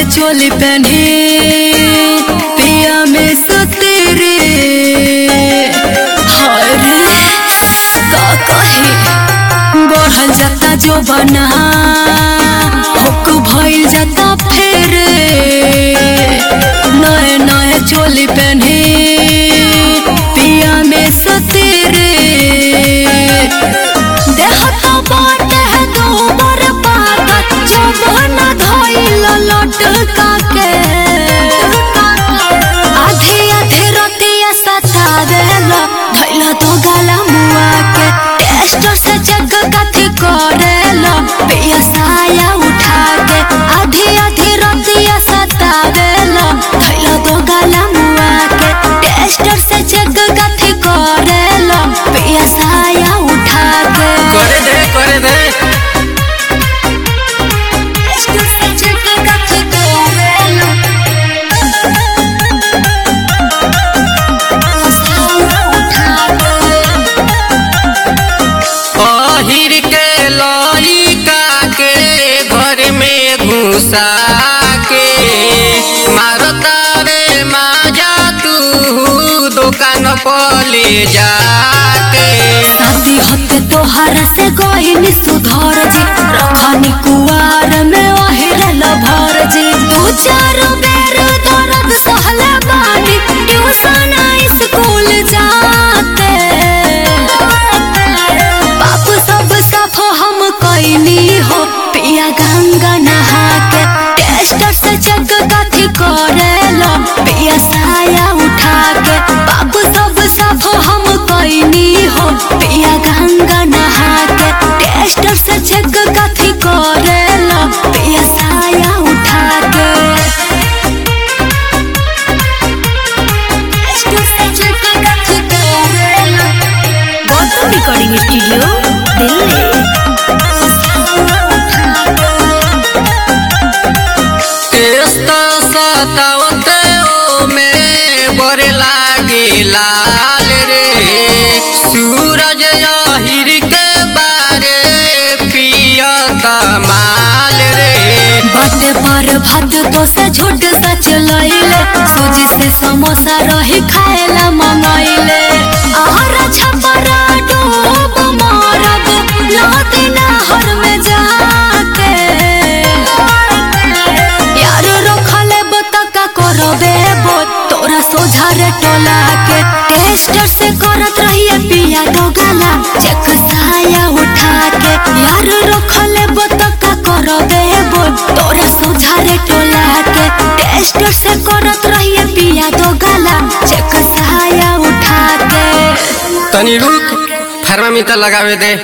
चोली पहने पिया में सुतेरे बढ़ल जाता जो बना हुक भइल जाता फिर नए नए चोली पहने पिया में सुतेरे देखता बाटे है दोबर पाता जो बना धइल लटका के आधी आधी रतिया सतावेला भइला तो गला मुआ के टेस्टर से जग कथी करेला पिया साया उठा के आधी आधी रतिया सतावेला भइला तो गला मुआ के टेस्टर से जग कथी करेला पिया साया उठा के करे दे टेस्टर से जग कथी करेला साया उठा अहिर के लइका के घर में घुसा के मारता रे माजा तू दुकान पर ले जाके शादी होते तोहरा से गहिनी सुधर जी रखनी कुआर में ओहिरल भर जी दू चार बेर दर्द सहले बानी ट्यूशन स्कूल जाते बाप सब साफ हम कैनी हो पिया गंगा नहा के टेस्टर से जग कथी करेला पिया साया उठा के बाप सब साफ हम कैनी हो पिया गंगा नहा के टेस्टर से जग कथी करेला पिया साया उठा के टेस्टर से जग कथी करेला Gautam recording studio Delhi test सतावते ओ में बड़े लागे लाल रे सूरज अहिर के बारे पिया कमाल रे बाटे पर भात तो से झूठ सच लइले सूजी से समोसा रही खाएला मंगाइले आहारा छपरा डूब मारब नदी नहर में जाके यार रखले बतका करबे बो तोरा सोझा रे टोला के टेस्टर से करत रहिए पिया दो गला चेक साया उठा के यार रखले बतका करबे बो तोरा सोझा रे टोला के टेस्टर से करत रहिए पिया दो गला चेक साया उठा के तनी रुक थर्मामीटर लगावे दे।